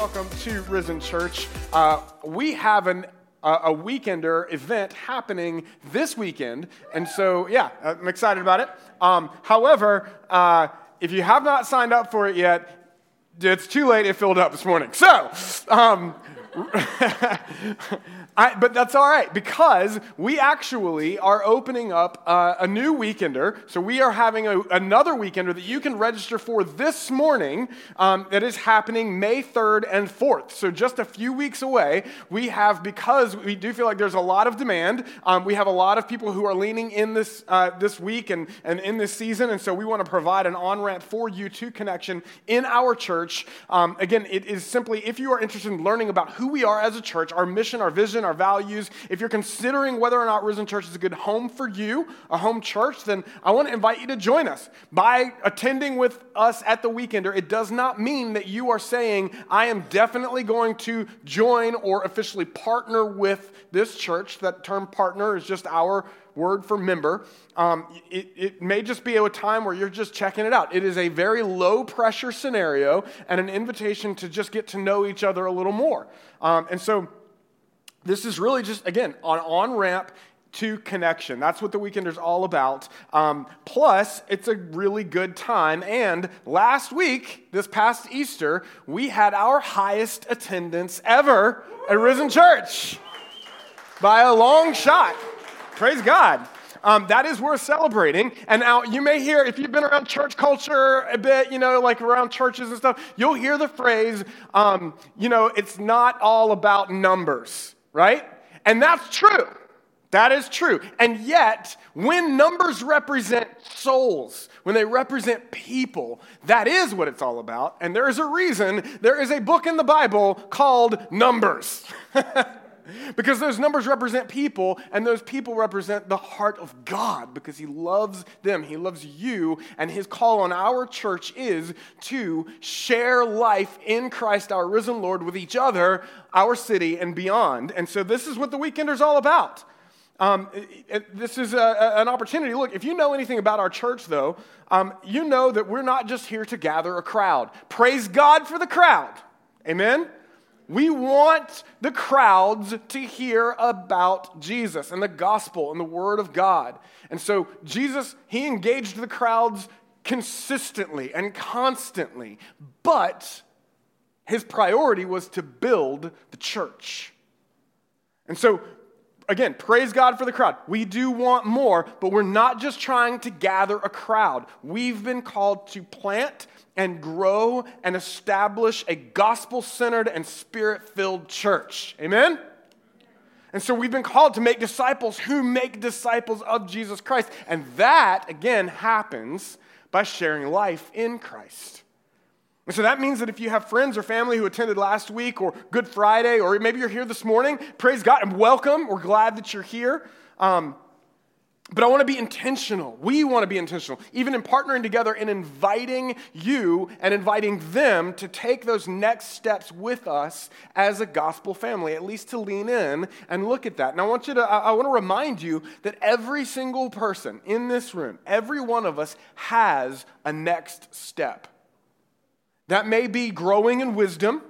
welcome to Risen Church. We have a weekender event happening this weekend, and so, I'm excited about it. However, if you have not signed up for it yet, it's too late. It filled up this morning. So, but that's all right, because we actually are opening up a new weekender. So we are having another weekender that you can register for this morning that is happening May 3rd and 4th. So just a few weeks away, because we do feel like there's a lot of demand, we have a lot of people who are leaning in this week and in this season, and so we want to provide an on-ramp for you to Connection in our church. Again, it is simply, if you are interested in learning about who we are as a church, our mission, our vision, our values, if you're considering whether or not Risen Church is a good home for you, a home church, then I want to invite you to join us. By attending with us at the weekender, it does not mean that you are saying, I am definitely going to join or officially partner with this church. That term partner is just our word for member. It may just be a time where you're just checking it out. It is a very low pressure scenario and an invitation to just get to know each other a little more. And so this is really just, again, an on-ramp to Connection. That's what the weekender's all about. Plus, it's a really good time. And last week, this past Easter, we had our highest attendance ever at Risen Church by a long shot. Praise God. That is worth celebrating. And now you may hear, if you've been around church culture a bit, like around churches and stuff, you'll hear the phrase, it's not all about numbers, right? And that's true. That is true. And yet, when numbers represent souls, when they represent people, that is what it's all about. And there is a reason there is a book in the Bible called Numbers. Because those numbers represent people, and those people represent the heart of God, because He loves them, He loves you, and His call on our church is to share life in Christ, our risen Lord, with each other, our city, and beyond. And so this is what the weekender's all about. This is an opportunity. Look, if you know anything about our church, though, you know that we're not just here to gather a crowd. Praise God for the crowd. Amen? We want the crowds to hear about Jesus and the gospel and the word of God. And so Jesus, He engaged the crowds consistently and constantly, but His priority was to build the church. And so, again, praise God for the crowd. We do want more, but we're not just trying to gather a crowd. We've been called to plant and grow and establish a gospel-centered and spirit-filled church. Amen? And so we've been called to make disciples who make disciples of Jesus Christ. And that, again, happens by sharing life in Christ. And so that means that if you have friends or family who attended last week or Good Friday, or maybe you're here this morning, praise God and welcome. We're glad that you're here. But I want to be intentional. We want to be intentional, even in partnering together and inviting you and inviting them to take those next steps with us as a gospel family, at least to lean in and look at that. And I want to remind you that every single person in this room, every one of us has a next step. That may be growing in wisdom,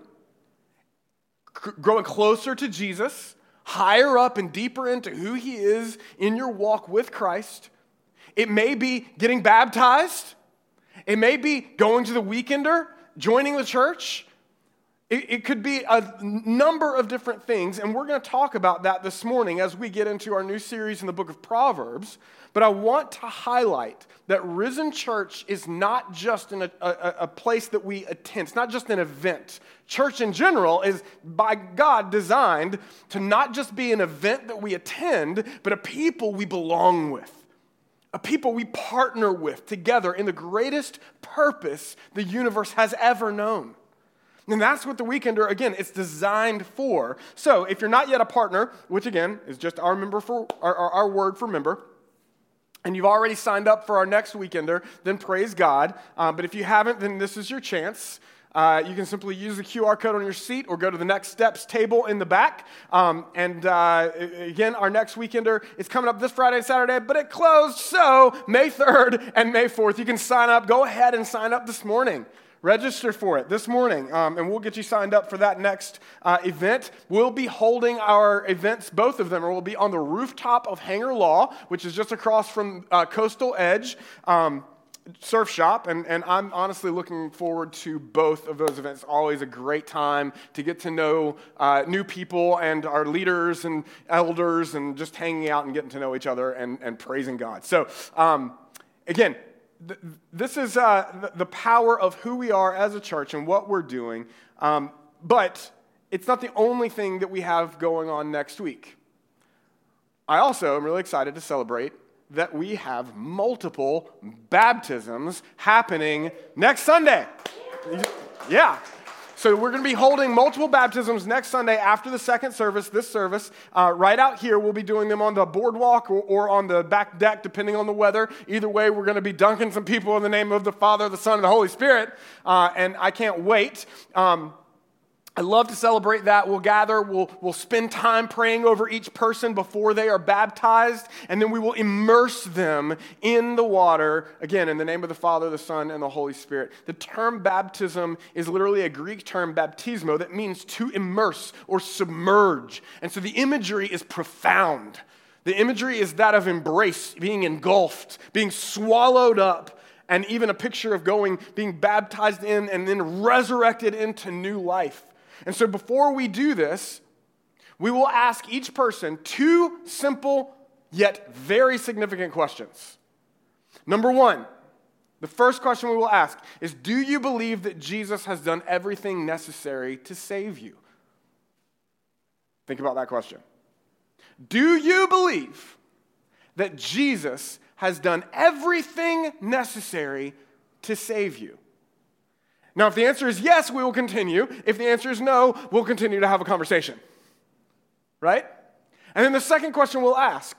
growing closer to Jesus, higher up and deeper into who He is in your walk with Christ. It may be getting baptized. It may be going to the weekender, joining the church. It could be a number of different things, and we're going to talk about that this morning as we get into our new series in the book of Proverbs. But I want to highlight that Risen Church is not just in a place that we attend. It's not just an event. Church in general is, by God, designed to not just be an event that we attend, but a people we belong with, a people we partner with together in the greatest purpose the universe has ever known. And that's what the weekender, again, it's designed for. So if you're not yet a partner, which again is just our word for member, and you've already signed up for our next weekender, then praise God. But if you haven't, then this is your chance. You can simply use the QR code on your seat or go to the Next Steps table in the back. Again, our next weekender is coming up this Friday and Saturday, but it closed, so May 3rd and May 4th, you can sign up. Go ahead and sign up this morning. Register for it this morning, and we'll get you signed up for that next event. We'll be holding our events, both of them, will be on the rooftop of Hanger Law, which is just across from Coastal Edge Surf Shop, and I'm honestly looking forward to both of those events. Always a great time to get to know new people and our leaders and elders and just hanging out and getting to know each other and praising God. So, again, this is the power of who we are as a church and what we're doing, but it's not the only thing that we have going on next week. I also am really excited to celebrate that we have multiple baptisms happening next Sunday. Yeah. So we're going to be holding multiple baptisms next Sunday after the second service, this service, right out here. We'll be doing them on the boardwalk or on the back deck, depending on the weather. Either way, we're going to be dunking some people in the name of the Father, the Son, and the Holy Spirit, and I can't wait. I love to celebrate that. We'll gather, we'll spend time praying over each person before they are baptized, and then we will immerse them in the water, again, in the name of the Father, the Son, and the Holy Spirit. The term baptism is literally a Greek term, baptismo, that means to immerse or submerge. And so the imagery is profound. The imagery is that of embrace, being engulfed, being swallowed up, and even a picture of being baptized in and then resurrected into new life. And so before we do this, we will ask each person two simple yet very significant questions. Number one, the first question we will ask is, do you believe that Jesus has done everything necessary to save you? Think about that question. Do you believe that Jesus has done everything necessary to save you? Now, if the answer is yes, we will continue. If the answer is no, we'll continue to have a conversation. Right? And then the second question we'll ask.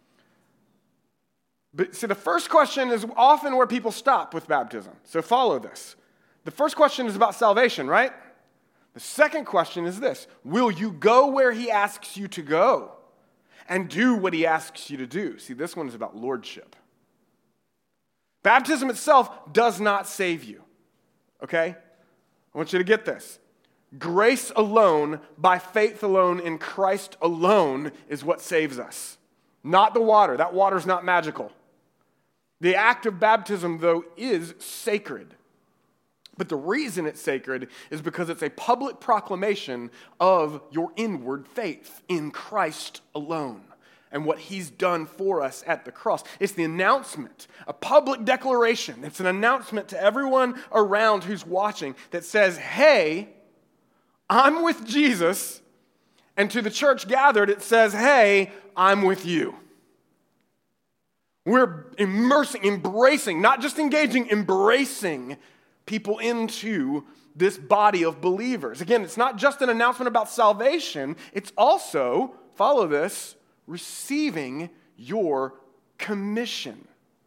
But see, the first question is often where people stop with baptism. So follow this. The first question is about salvation, right? The second question is this: will you go where he asks you to go and do what he asks you to do? See, this one is about lordship. Baptism itself does not save you. Okay? I want you to get this. Grace alone, by faith alone, in Christ alone is what saves us. Not the water. That water's not magical. The act of baptism, though, is sacred. But the reason it's sacred is because it's a public proclamation of your inward faith in Christ alone and what he's done for us at the cross. It's the announcement, a public declaration. It's an announcement to everyone around who's watching that says, hey, I'm with Jesus. And to the church gathered, it says, hey, I'm with you. We're embracing, not just engaging, embracing people into this body of believers. Again, it's not just an announcement about salvation. It's also, follow this, receiving your commission.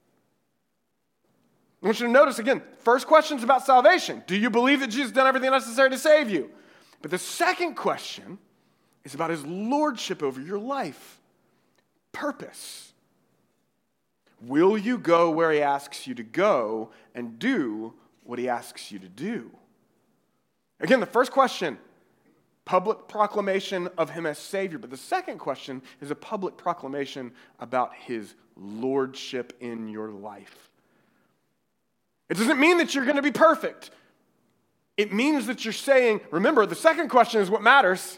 I want you to notice again, first question is about salvation. Do you believe that Jesus has done everything necessary to save you? But the second question is about his lordship over your life. Purpose. Will you go where he asks you to go and do what he asks you to do? Again, the first question, public proclamation of him as Savior. But the second question is a public proclamation about his lordship in your life. It doesn't mean that you're going to be perfect. It means that you're saying, remember, the second question is what matters.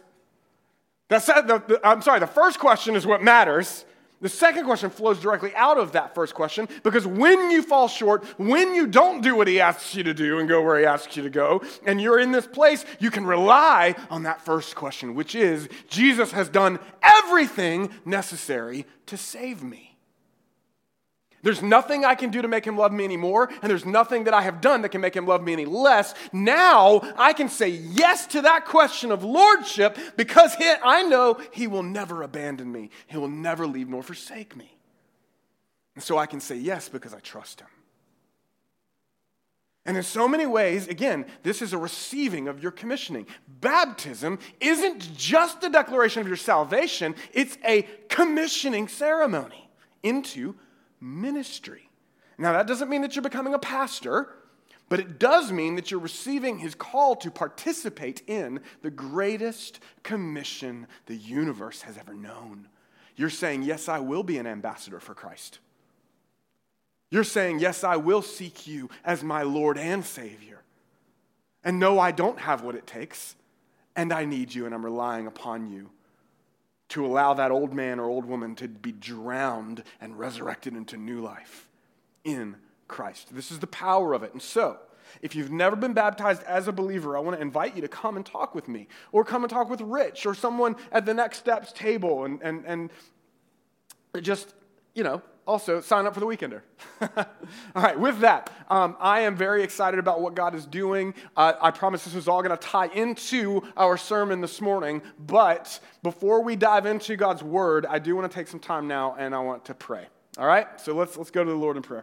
The first question is what matters. The second question flows directly out of that first question, because when you fall short, when you don't do what he asks you to do and go where he asks you to go, and you're in this place, you can rely on that first question, which is, Jesus has done everything necessary to save me. There's nothing I can do to make him love me anymore, and there's nothing that I have done that can make him love me any less. Now I can say yes to that question of lordship because I know he will never abandon me. He will never leave nor forsake me. And so I can say yes because I trust him. And in so many ways, again, this is a receiving of your commissioning. Baptism isn't just a declaration of your salvation, it's a commissioning ceremony into ministry. Now, that doesn't mean that you're becoming a pastor, But it does mean that you're receiving his call to participate in the greatest commission the universe has ever known. You're saying, yes, I will be an ambassador for Christ. You're saying, yes, I will seek you as my Lord and Savior. And no, I don't have what it takes, and I need you, and I'm relying upon you to allow that old man or old woman to be drowned and resurrected into new life in Christ. This is the power of it. And so, if you've never been baptized as a believer, I want to invite you to come and talk with me, or come and talk with Rich, or someone at the Next Steps table, and just, also sign up for the Weekender. All right, with that, I am very excited about what God is doing. I promise this is all going to tie into our sermon this morning, but before we dive into God's Word, I do want to take some time now, and I want to pray. All right, so let's go to the Lord in prayer.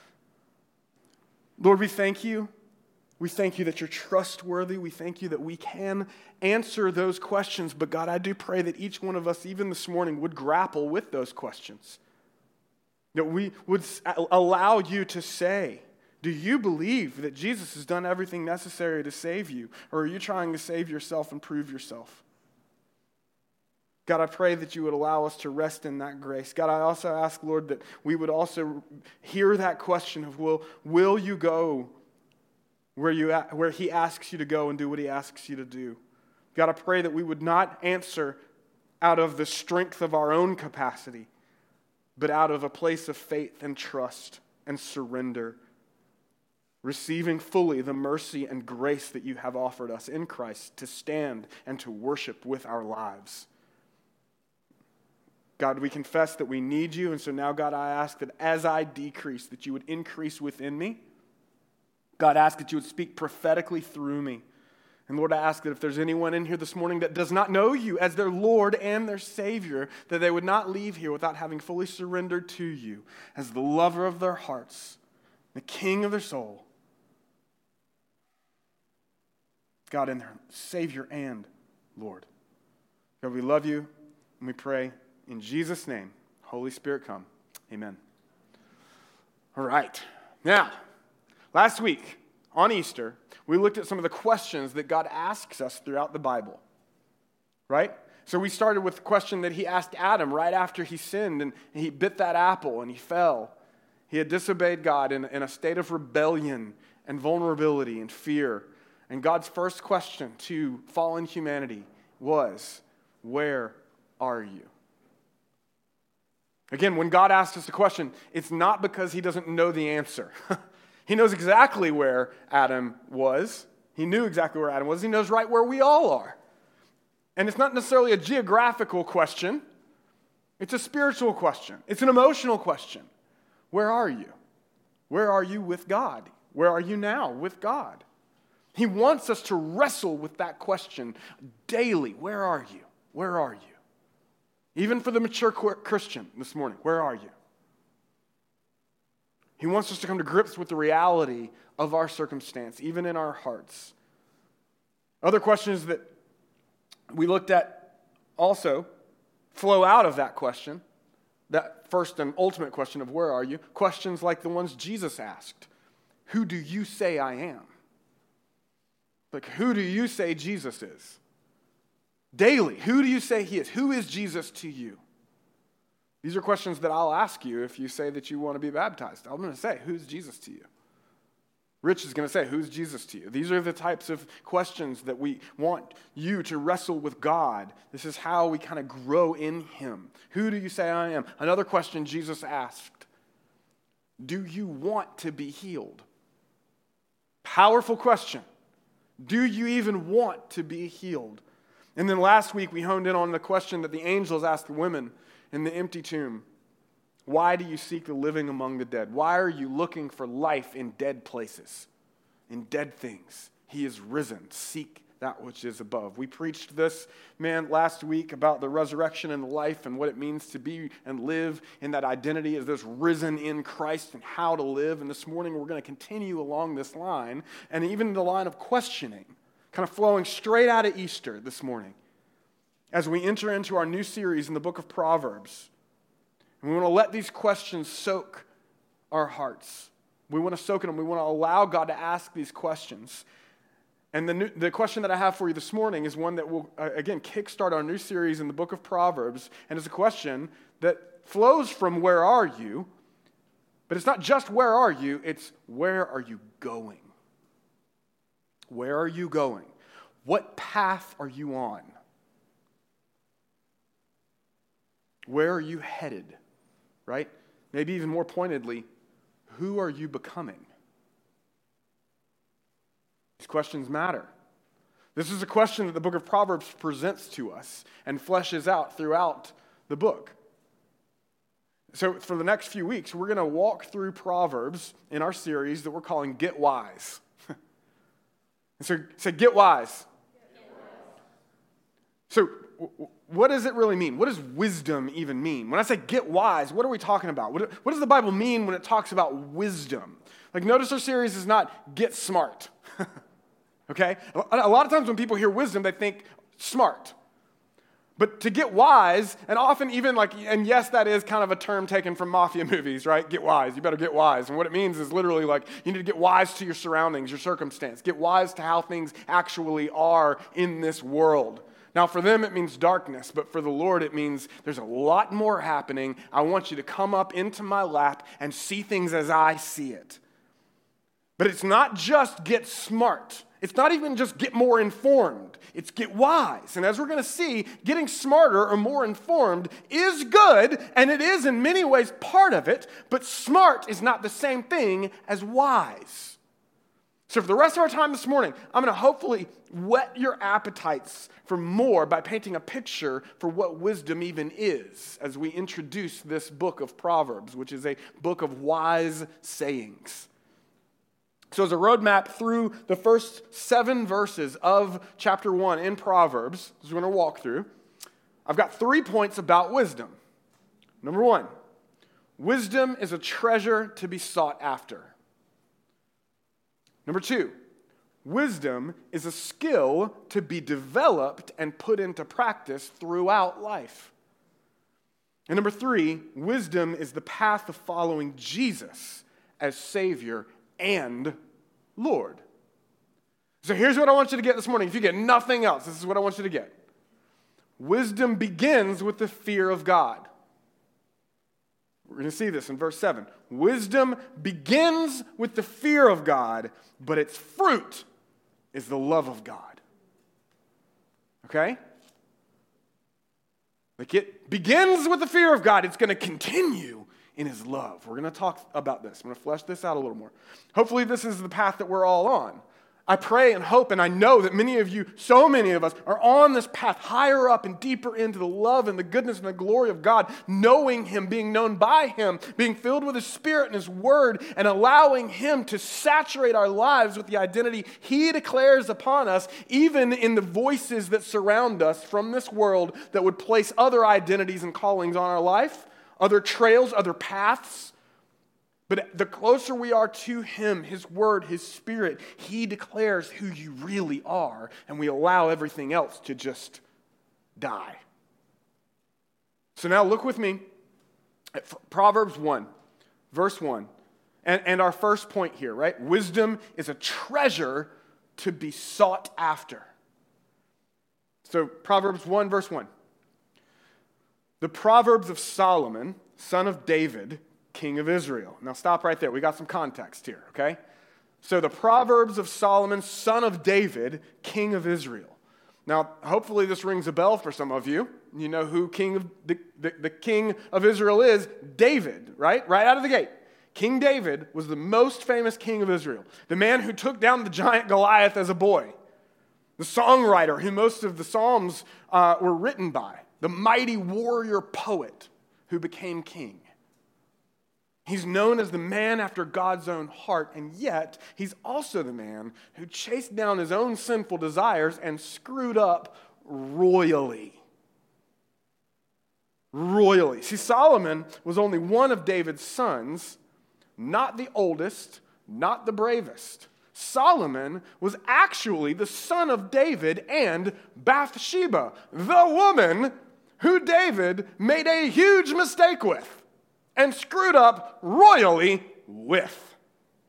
Lord, we thank you. We thank you that you're trustworthy. We thank you that we can answer those questions, but God, I do pray that each one of us, even this morning, would grapple with those questions. That we would allow you to say, do you believe that Jesus has done everything necessary to save you? Or are you trying to save yourself and prove yourself? God, I pray that you would allow us to rest in that grace. God, I also ask, Lord, that we would also hear that question of, will you go where he asks you to go and do what he asks you to do? God, I pray that we would not answer out of the strength of our own capacity, but out of a place of faith and trust and surrender, receiving fully the mercy and grace that you have offered us in Christ to stand and to worship with our lives. God, we confess that we need you, and so now, God, I ask that as I decrease, that you would increase within me. God, I ask that you would speak prophetically through me. And Lord, I ask that if there's anyone in here this morning that does not know you as their Lord and their Savior, that they would not leave here without having fully surrendered to you as the lover of their hearts, the King of their soul. God, and their Savior and Lord. God, we love you, and we pray in Jesus' name. Holy Spirit, come. Amen. All right. Now, last week, on Easter, we looked at some of the questions that God asks us throughout the Bible, right? So we started with the question that he asked Adam right after he sinned, and he bit that apple and he fell. He had disobeyed God in a state of rebellion and vulnerability and fear. And God's first question to fallen humanity was, where are you? Again, when God asks us a question, it's not because he doesn't know the answer. He knows exactly where Adam was. He knew exactly where Adam was. He knows right where we all are. And it's not necessarily a geographical question. It's a spiritual question. It's an emotional question. Where are you? Where are you with God? Where are you now with God? He wants us to wrestle with that question daily. Where are you? Where are you? Even for the mature Christian this morning, where are you? He wants us to come to grips with the reality of our circumstance, even in our hearts. Other questions that we looked at also flow out of that question, that first and ultimate question of where are you? Questions like the ones Jesus asked. Who do you say I am? Like, who do you say Jesus is? Daily, who do you say he is? Who is Jesus to you? These are questions that I'll ask you if you say that you want to be baptized. I'm going to say, who's Jesus to you? Rich is going to say, who's Jesus to you? These are the types of questions that we want you to wrestle with God. This is how we kind of grow in him. Who do you say I am? Another question Jesus asked, do you want to be healed? Powerful question. Do you even want to be healed? And then last week we honed in on the question that the angels asked the women in the empty tomb. Why do you seek the living among the dead? Why are you looking for life in dead places, in dead things? He is risen. Seek that which is above. We preached this, last week about the resurrection and the life and what it means to be and live in that identity as this risen in Christ and how to live. And this morning we're going to continue along this line and even the line of questioning, kind of flowing straight out of Easter this morning as we enter into our new series in the book of Proverbs. And we want to let these questions soak our hearts. We want to soak in them. We want to allow God to ask these questions. And the question that I have for you this morning is one that will, again, kickstart our new series in the book of Proverbs. And it's a question that flows from where are you? But it's not just where are you, it's where are you going? Where are you going? What path are you on? Where are you headed? Right? Maybe even more pointedly, who are you becoming? These questions matter. This is a question that the book of Proverbs presents to us and fleshes out throughout the book. So for the next few weeks, we're going to walk through Proverbs in our series that we're calling Get Wise. So say, get wise. Get wise. So what does it really mean? What does wisdom even mean? When I say get wise, what are we talking about? What does the Bible mean when it talks about wisdom? Like, notice our series is not get smart. Okay? A lot of times when people hear wisdom, they think smart. But to get wise, and often even and yes, that is kind of a term taken from mafia movies, right? Get wise. You better get wise. And what it means is literally you need to get wise to your surroundings, your circumstance. Get wise to how things actually are in this world. Now, for them, it means darkness, but for the Lord, it means there's a lot more happening. I want you to come up into my lap and see things as I see it. But it's not just get smart. It's not even just get more informed. It's get wise. And as we're going to see, getting smarter or more informed is good, and it is in many ways part of it, but smart is not the same thing as wise. So for the rest of our time this morning, I'm going to hopefully whet your appetites for more by painting a picture for what wisdom even is as we introduce this book of Proverbs, which is a book of wise sayings. So as a roadmap through the first 7 verses of chapter 1 in Proverbs, as we're going to walk through, I've got 3 points about wisdom. Number 1, wisdom is a treasure to be sought after. Number 2, wisdom is a skill to be developed and put into practice throughout life. And number 3, wisdom is the path of following Jesus as Savior and Lord. So here's what I want you to get this morning. If you get nothing else, this is what I want you to get. Wisdom begins with the fear of God. We're going to see this in verse 7. Wisdom begins with the fear of God, but its fruit is the love of God. Okay? It begins with the fear of God. It's going to continue in his love. We're going to talk about this. I'm going to flesh this out a little more. Hopefully this is the path that we're all on. I pray and hope, and I know that many of you, so many of us, are on this path higher up and deeper into the love and the goodness and the glory of God, knowing him, being known by him, being filled with his Spirit and his word, and allowing him to saturate our lives with the identity he declares upon us, even in the voices that surround us from this world that would place other identities and callings on our life, other trails, other paths. But the closer we are to him, his word, his Spirit, he declares who you really are, and we allow everything else to just die. So now look with me at Proverbs 1, verse 1, and our first point here, right? Wisdom is a treasure to be sought after. So Proverbs 1, verse 1. The Proverbs of Solomon, son of David, king of Israel. Now stop right there. We got some context here, okay? So the Proverbs of Solomon, son of David, king of Israel. Now, hopefully this rings a bell for some of you. You know who the king of Israel is? David, right? Right out of the gate. King David was the most famous king of Israel. The man who took down the giant Goliath as a boy. The songwriter who most of the Psalms were written by. The mighty warrior poet who became king. He's known as the man after God's own heart, and yet he's also the man who chased down his own sinful desires and screwed up royally. Royally. See, Solomon was only one of David's sons, not the oldest, not the bravest. Solomon was actually the son of David and Bathsheba, the woman who David made a huge mistake with and screwed up royally with.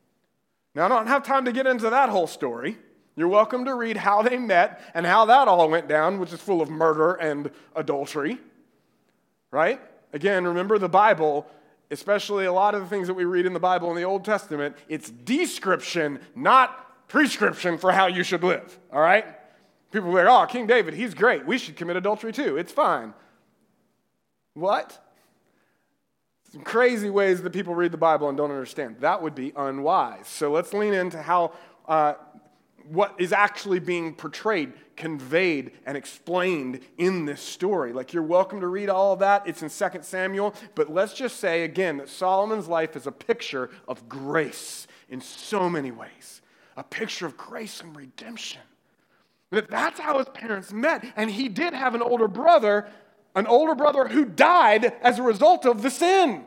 Now, I don't have time to get into that whole story. You're welcome to read how they met and how that all went down, which is full of murder and adultery, right? Again, remember the Bible, especially a lot of the things that we read in the Bible in the Old Testament, it's description, not prescription for how you should live, all right? People are like, oh, King David, he's great. We should commit adultery too. It's fine. What? Some crazy ways that people read the Bible and don't understand. That would be unwise. So let's lean into how what is actually being portrayed, conveyed, and explained in this story. Like, you're welcome to read all of that. It's in 2 Samuel. But let's just say, again, that Solomon's life is a picture of grace in so many ways. A picture of grace and redemption. That's how his parents met. And he did have an older brother who died as a result of the sin.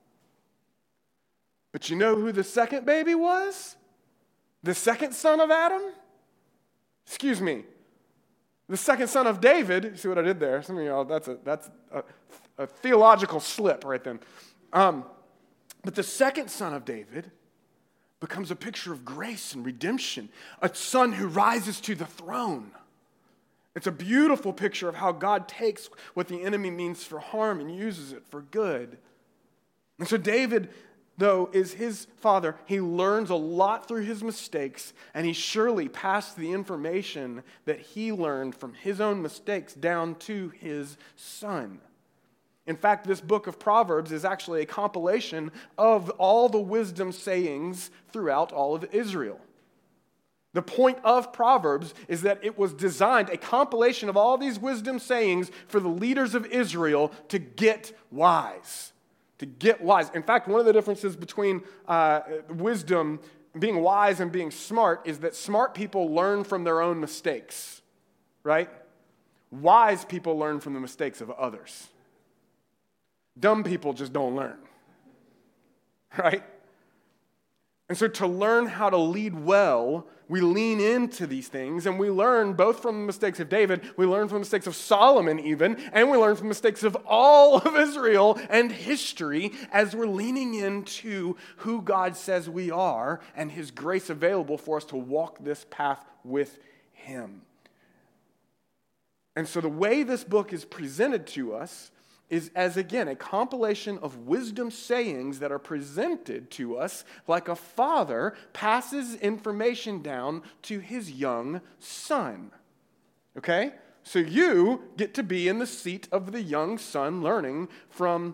But you know who the second baby was? The second son of Adam? Excuse me. The second son of David. See what I did there? Some of y'all, that's a theological slip right then. But the second son of David becomes a picture of grace and redemption. A son who rises to the throne. It's a beautiful picture of how God takes what the enemy means for harm and uses it for good. And so David, though, is his father. He learns a lot through his mistakes, and he surely passed the information that he learned from his own mistakes down to his son. In fact, this book of Proverbs is actually a compilation of all the wisdom sayings throughout all of Israel. The point of Proverbs is that it was designed, a compilation of all these wisdom sayings for the leaders of Israel to get wise. To get wise. In fact, one of the differences between wisdom, being wise and being smart, is that smart people learn from their own mistakes, right? Wise people learn from the mistakes of others. Dumb people just don't learn, right? And so to learn how to lead well, we lean into these things, and we learn both from the mistakes of David, we learn from the mistakes of Solomon even, and we learn from the mistakes of all of Israel and history as we're leaning into who God says we are and his grace available for us to walk this path with him. And so the way this book is presented to us is as, again, a compilation of wisdom sayings that are presented to us like a father passes information down to his young son. Okay? So you get to be in the seat of the young son learning from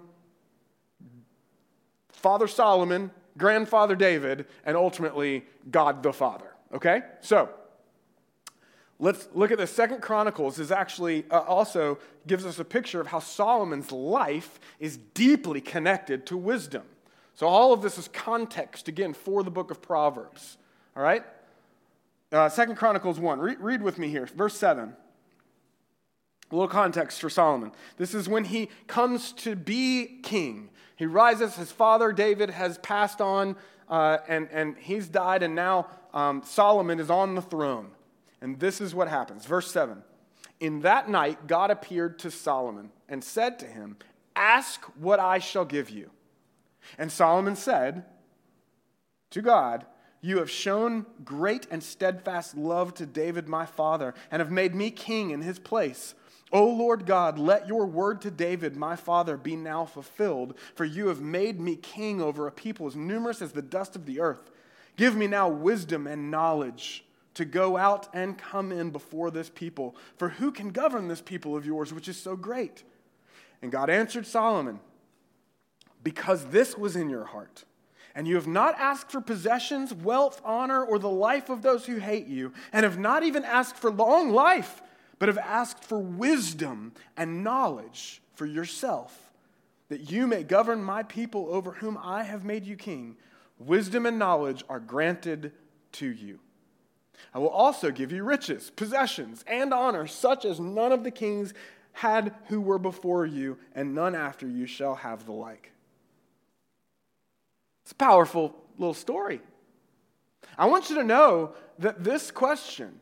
Father Solomon, Grandfather David, and ultimately God the Father. Okay? So let's look at the 2 Chronicles is actually also gives us a picture of how Solomon's life is deeply connected to wisdom. So all of this is context, again, for the book of Proverbs. All right? 2 Chronicles 1. Read with me here. Verse 7. A little context for Solomon. This is when he comes to be king. He rises. His father David has passed on, and he's died, and now Solomon is on the throne. And this is what happens. Verse 7. In that night, God appeared to Solomon and said to him, "Ask what I shall give you." And Solomon said to God, "You have shown great and steadfast love to David my father, and have made me king in his place. O Lord God, let your word to David my father be now fulfilled, for you have made me king over a people as numerous as the dust of the earth. Give me now wisdom and knowledge to go out and come in before this people. For who can govern this people of yours, which is so great?" And God answered Solomon, "Because this was in your heart, and you have not asked for possessions, wealth, honor, or the life of those who hate you, and have not even asked for long life, but have asked for wisdom and knowledge for yourself, that you may govern my people over whom I have made you king. Wisdom and knowledge are granted to you. I will also give you riches, possessions, and honor, such as none of the kings had who were before you, and none after you shall have the like." It's a powerful little story. I want you to know that this question,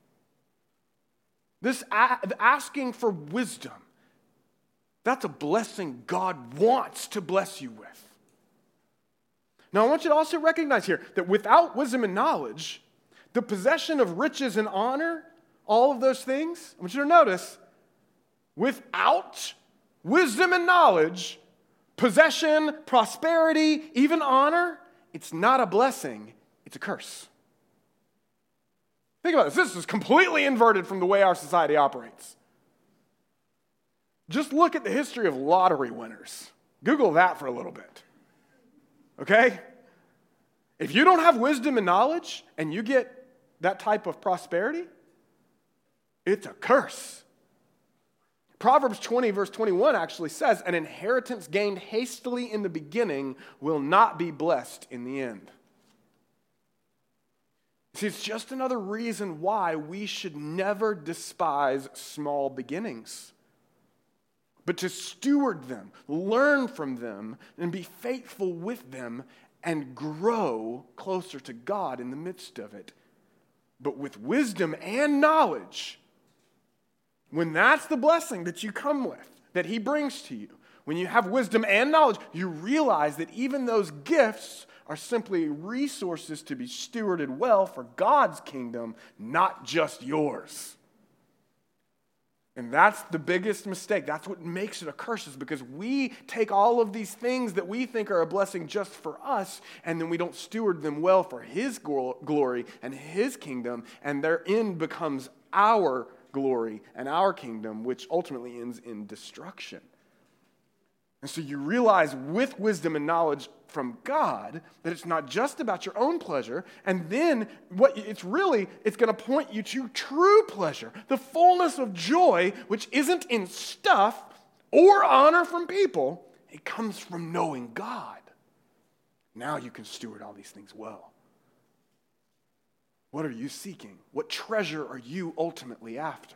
this asking for wisdom, that's a blessing God wants to bless you with. Now, I want you to also recognize here that without wisdom and knowledge, the possession of riches and honor, all of those things, I want you to notice, without wisdom and knowledge, possession, prosperity, even honor, it's not a blessing, it's a curse. Think about this. This is completely inverted from the way our society operates. Just look at the history of lottery winners. Google that for a little bit. Okay? If you don't have wisdom and knowledge and you get that type of prosperity, it's a curse. Proverbs 20, verse 21 actually says, an inheritance gained hastily in the beginning will not be blessed in the end. See, it's just another reason why we should never despise small beginnings, but to steward them, learn from them, and be faithful with them, and grow closer to God in the midst of it. But with wisdom and knowledge, when that's the blessing that you come with, that He brings to you, when you have wisdom and knowledge, you realize that even those gifts are simply resources to be stewarded well for God's kingdom, not just yours. And that's the biggest mistake. That's what makes it a curse, is because we take all of these things that we think are a blessing just for us, and then we don't steward them well for His glory and His kingdom, and their end becomes our glory and our kingdom, which ultimately ends in destruction. And so you realize with wisdom and knowledge from God that it's not just about your own pleasure, and then it's going to point you to true pleasure, the fullness of joy, which isn't in stuff or honor from people. It comes from knowing God. Now you can steward all these things well. What are you seeking? What treasure are you ultimately after?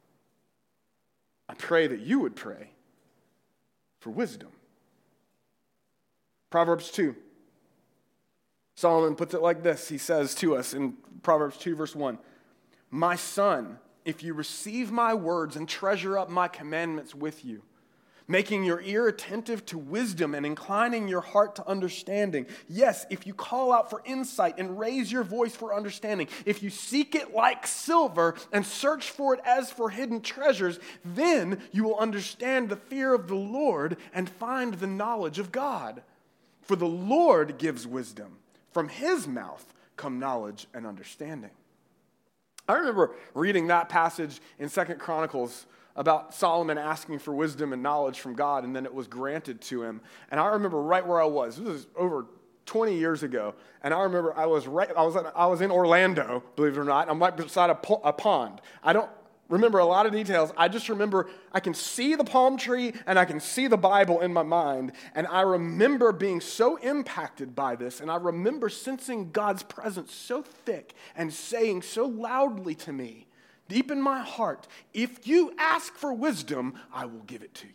I pray that you would pray for wisdom. Proverbs 2. Solomon puts it like this. He says to us in Proverbs 2, verse 1, my son, if you receive my words and treasure up my commandments with you, making your ear attentive to wisdom and inclining your heart to understanding. Yes, if you call out for insight and raise your voice for understanding, if you seek it like silver and search for it as for hidden treasures, then you will understand the fear of the Lord and find the knowledge of God. For the Lord gives wisdom. From His mouth come knowledge and understanding. I remember reading that passage in 2 Chronicles about Solomon asking for wisdom and knowledge from God, and then it was granted to him. And I remember right where I was. This was over 20 years ago, and I remember I was in Orlando, believe it or not. I'm right beside a pond. I don't remember a lot of details. I just remember I can see the palm tree and I can see the Bible in my mind, and I remember being so impacted by this, and I remember sensing God's presence so thick and saying so loudly to me, deep in my heart, if you ask for wisdom, I will give it to you.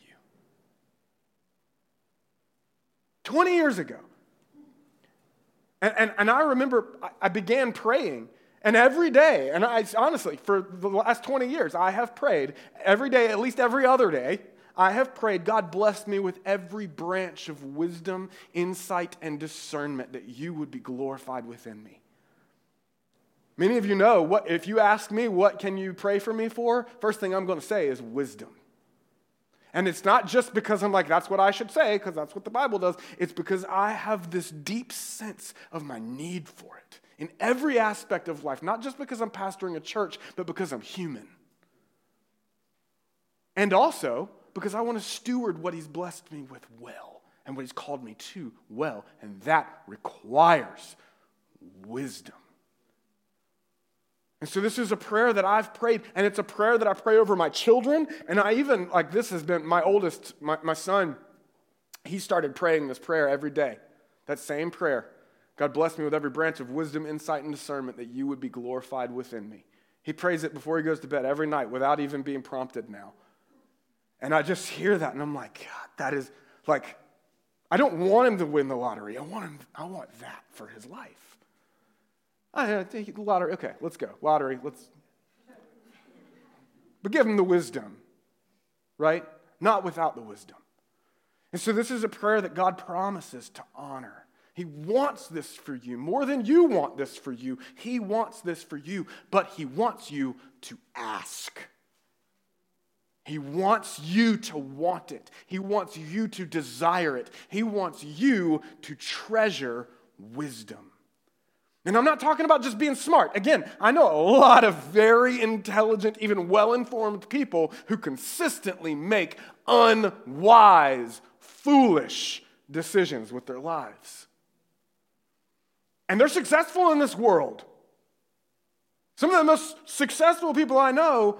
20 years ago. And I remember I began praying, and every day, and I honestly, for the last 20 years, I have prayed every day, at least every other day, I have prayed, God bless me with every branch of wisdom, insight, and discernment, that you would be glorified within me. Many of you know, if you ask me, what can you pray for me for? First thing I'm going to say is wisdom. And it's not just because I'm like, that's what I should say, because that's what the Bible does. It's because I have this deep sense of my need for it in every aspect of life, not just because I'm pastoring a church, but because I'm human. And also because I want to steward what He's blessed me with well, and what He's called me to well, and that requires wisdom. And so this is a prayer that I've prayed, and it's a prayer that I pray over my children, and I even, this has been my oldest, my son, he started praying this prayer every day, that same prayer. God bless me with every branch of wisdom, insight, and discernment, that you would be glorified within me. He prays it before he goes to bed every night without even being prompted now. And I just hear that, and I'm like, God, that is, I don't want him to win the lottery. I want that for his life. I think lottery. Okay, let's go. Lottery, but give him the wisdom, right? Not without the wisdom. And so this is a prayer that God promises to honor He wants this for you more than you want this for you. He wants this for you, but he wants you to ask. He wants you to want it. He wants you to desire it. He wants you to treasure wisdom. And I'm not talking about just being smart. Again, I know a lot of very intelligent, even well-informed people who consistently make unwise, foolish decisions with their lives. And they're successful in this world. Some of the most successful people I know,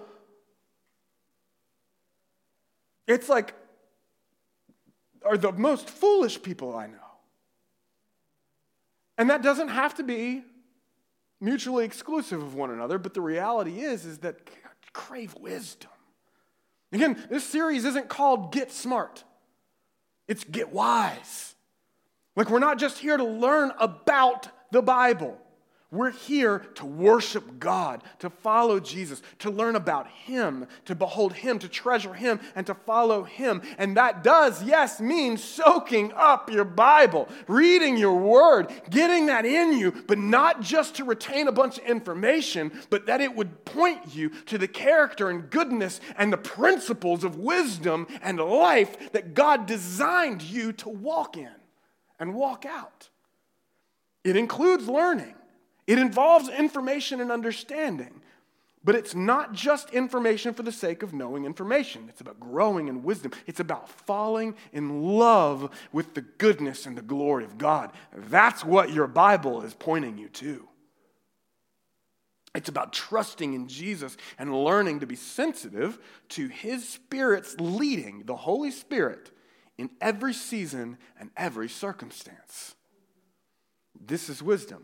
it's like, are the most foolish people I know. And that doesn't have to be mutually exclusive of one another, but the reality is that crave wisdom. Again, this series isn't called Get Smart. It's Get Wise. Like, we're not just here to learn about the Bible. We're here to worship God, to follow Jesus, to learn about Him, to behold Him, to treasure Him, and to follow Him. And that does, yes, mean soaking up your Bible, reading your Word, getting that in you, but not just to retain a bunch of information, but that it would point you to the character and goodness and the principles of wisdom and life that God designed you to walk in and walk out. It includes learning. It involves information and understanding, but it's not just information for the sake of knowing information. It's about growing in wisdom. It's about falling in love with the goodness and the glory of God. That's what your Bible is pointing you to. It's about trusting in Jesus and learning to be sensitive to His Spirit's leading, the Holy Spirit, in every season and every circumstance. This is wisdom.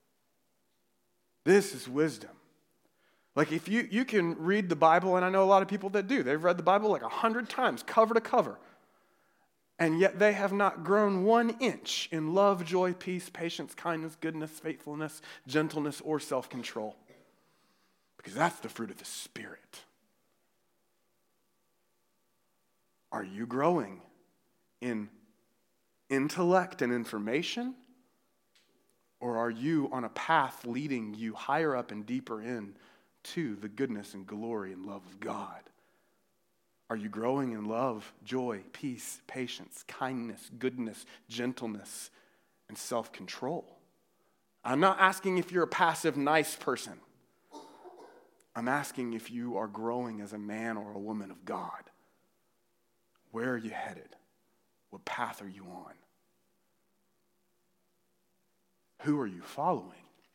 This is wisdom. Like, if you can read the Bible, and I know a lot of people that do. They've read the Bible like 100 times, cover to cover. And yet they have not grown 1 inch in love, joy, peace, patience, kindness, goodness, faithfulness, gentleness, or self-control. Because that's the fruit of the Spirit. Are you growing in intellect and information? Or are you on a path leading you higher up and deeper in to the goodness and glory and love of God? Are you growing in love, joy, peace, patience, kindness, goodness, gentleness, and self-control? I'm not asking if you're a passive, nice person. I'm asking if you are growing as a man or a woman of God. Where are you headed? What path are you on? Who are you following?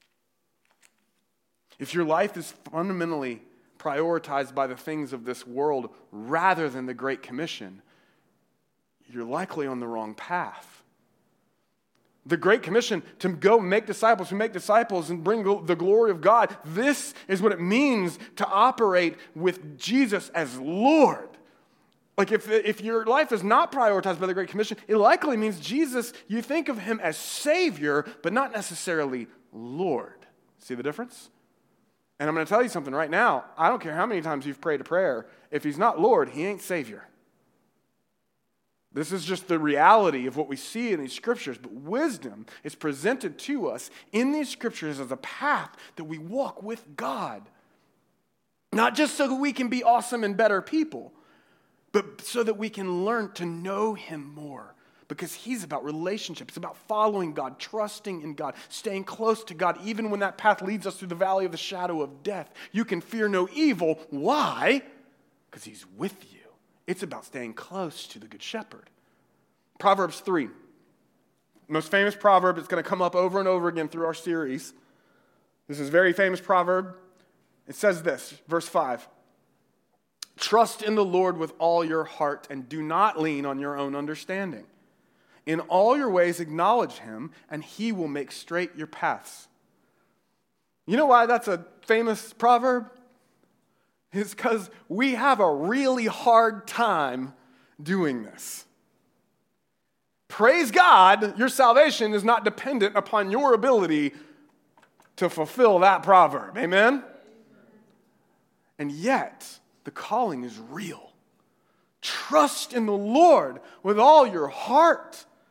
If your life is fundamentally prioritized by the things of this world rather than the Great Commission, you're likely on the wrong path. The Great Commission to go make disciples who make disciples and bring the glory of God, this is what it means to operate with Jesus as Lord. Like, if your life is not prioritized by the Great Commission, it likely means Jesus, you think of Him as Savior, but not necessarily Lord. See the difference? And I'm going to tell you something right now. I don't care how many times you've prayed a prayer. If He's not Lord, He ain't Savior. This is just the reality of what we see in these scriptures. But wisdom is presented to us in these scriptures as a path that we walk with God. Not just so that we can be awesome and better people, but so that we can learn to know Him more. Because He's about relationship. It's about following God, trusting in God, staying close to God, even when that path leads us through the valley of the shadow of death. You can fear no evil. Why? Because He's with you. It's about staying close to the Good Shepherd. Proverbs 3. Most famous proverb. It's going to come up over and over again through our series. This is a very famous proverb. It says this, verse 5. Trust in the Lord with all your heart and do not lean on your own understanding. In all your ways acknowledge Him and He will make straight your paths. You know why that's a famous proverb? It's because we have a really hard time doing this. Praise God, your salvation is not dependent upon your ability to fulfill that proverb. Amen? And yet, the calling is real. Trust in the Lord with all your heart.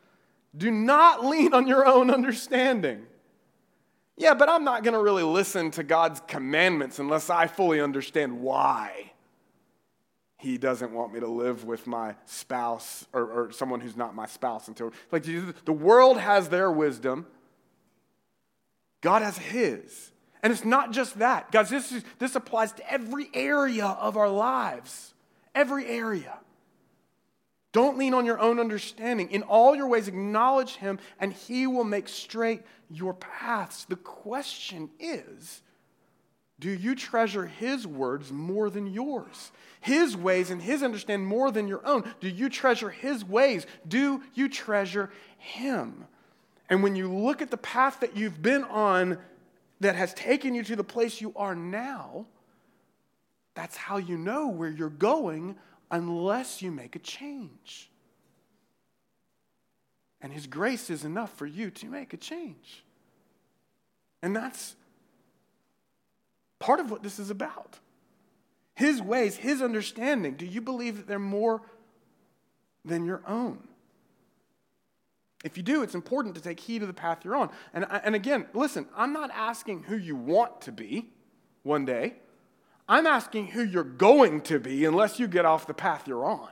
Do not lean on your own understanding. Yeah, but I'm not going to really listen to God's commandments unless I fully understand why He doesn't want me to live with my spouse or someone who's not my spouse until, like, the world has their wisdom. God has His. And it's not just that. Guys, this applies to every area of our lives. Every area. Don't lean on your own understanding. In all your ways, acknowledge Him, and He will make straight your paths. The question is, do you treasure His words more than yours? His ways and His understanding more than your own? Do you treasure His ways? Do you treasure Him? And when you look at the path that you've been on that has taken you to the place you are now, that's how you know where you're going unless you make a change. And His grace is enough for you to make a change. And that's part of what this is about. His ways, His understanding. Do you believe that they're more than your own? If you do, it's important to take heed of the path you're on. And again, listen, I'm not asking who you want to be one day. I'm asking who you're going to be unless you get off the path you're on.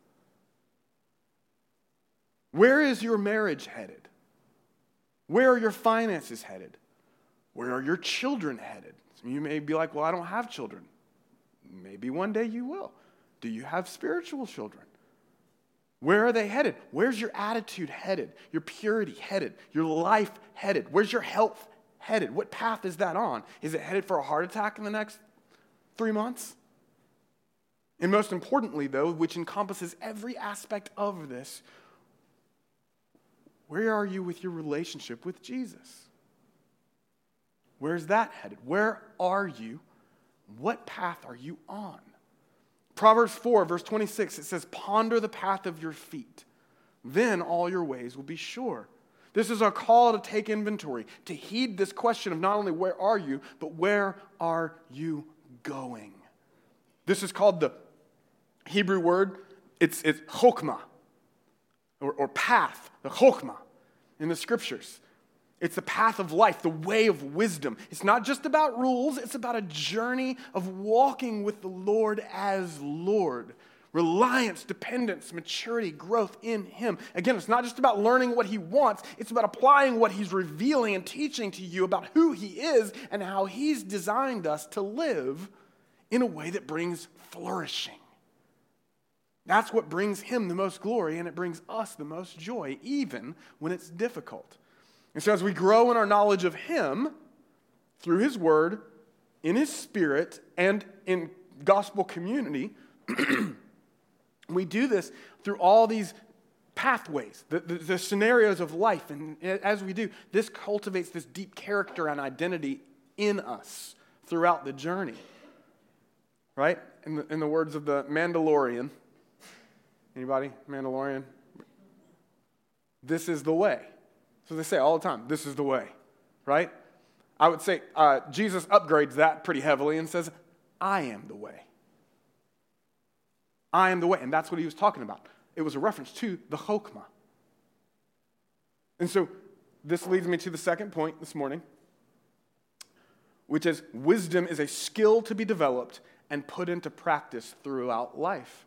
Where is your marriage headed? Where are your finances headed? Where are your children headed? Some of you may be like, well, I don't have children. Maybe one day you will. Do you have spiritual children? Where are they headed? Where's your attitude headed? Your purity headed? Your life headed? Where's your health headed? What path is that on? Is it headed for a heart attack in the next 3 months? And most importantly, though, which encompasses every aspect of this, where are you with your relationship with Jesus? Where's that headed? Where are you? What path are you on? Proverbs 4, verse 26, it says, ponder the path of your feet. Then all your ways will be sure. This is our call to take inventory, to heed this question of not only where are you, but where are you going? This is called the Hebrew word, it's chokmah, or path, the chokmah in the scriptures. It's the path of life, the way of wisdom. It's not just about rules, it's about a journey of walking with the Lord as Lord. Reliance, dependence, maturity, growth in Him. Again, it's not just about learning what He wants, it's about applying what He's revealing and teaching to you about who He is and how He's designed us to live in a way that brings flourishing. That's what brings Him the most glory, and it brings us the most joy, even when it's difficult. And so as we grow in our knowledge of Him, through His Word, in His Spirit, and in gospel community, we do this through all these pathways, the scenarios of life. And as we do, this cultivates this deep character and identity in us throughout the journey. Right? In the words of the Mandalorian. Anybody? Mandalorian? This is the way. So they say all the time, this is the way, right? I would say Jesus upgrades that pretty heavily and says, I am the way. I am the way. And that's what He was talking about. It was a reference to the chokmah. And so this leads me to the second point this morning, which is wisdom is a skill to be developed and put into practice throughout life.